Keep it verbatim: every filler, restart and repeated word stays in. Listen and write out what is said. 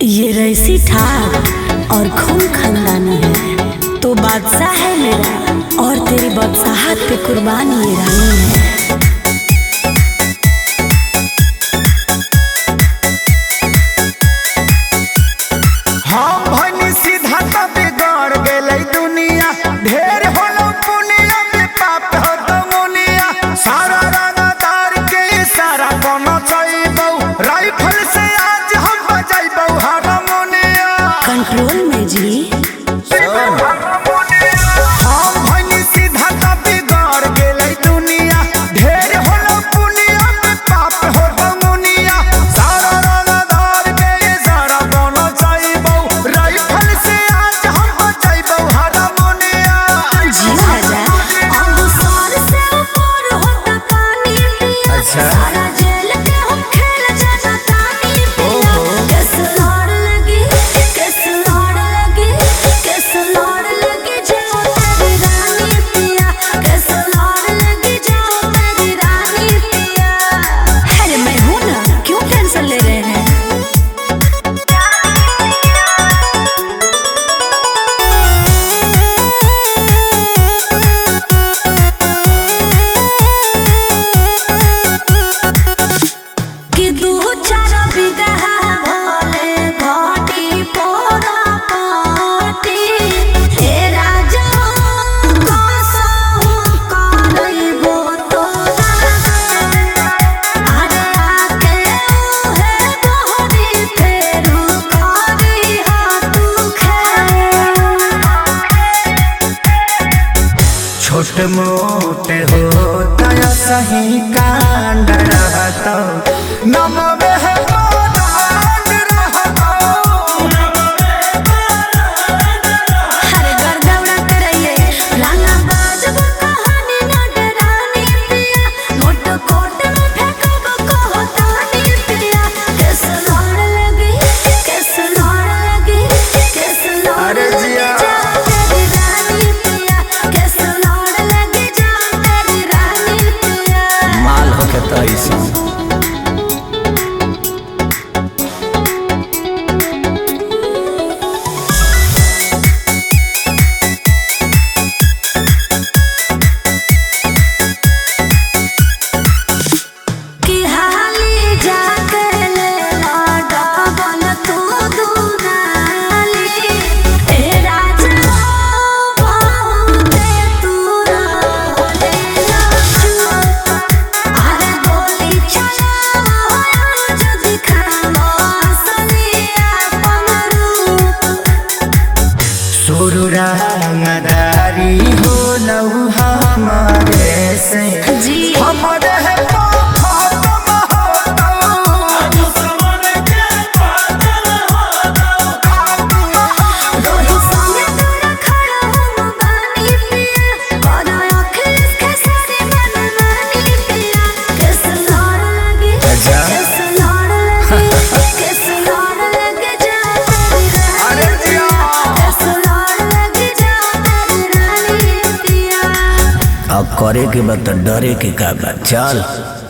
ये रईसी ठाक और खून खानदानी है तो बादशाह है मेरा, और तेरी बादशाहत पे कुर्बान ये रानी है। कंट्रोल में जी छोट मोट होता या सही कांड रहता नम रंगदारी हो लहू हमारे से हमारे है अब करे के बाद डरे के का बात चल।